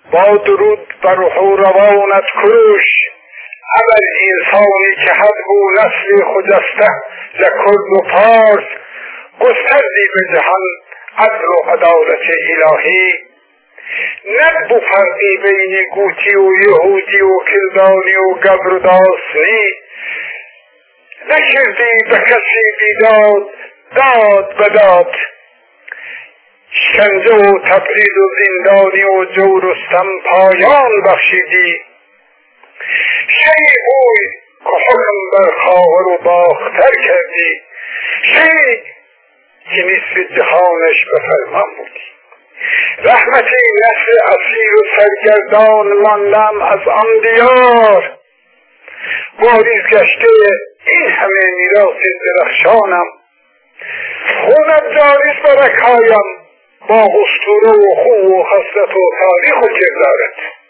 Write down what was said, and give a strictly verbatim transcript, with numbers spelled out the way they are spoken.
با درود بر روح و روانت کروش، اول انسانی که حد بو نسل خجسته لکرد و پارس، گستردی به جهان عدل و عدالت الهی. نبو فرقی بین گوتی و یهودی و کلدانی و گبر و داسنی، نکردی به کسی بیداد داد بداد، شکنجه و تبعید و زندانی و جور و ستم پایان بخشیدی. شی اوی که حکم بر خواهر و باختر کردی، شی که نصف جهانش به فرمان بودی. رحمت نسل اصیل و سرگردان ماندم از آن دیار، واریز گشته این همه میراث درخشانم. خونت جاریست برکایم با اسطوره و خو و خصلت و تاریخ و کردارت.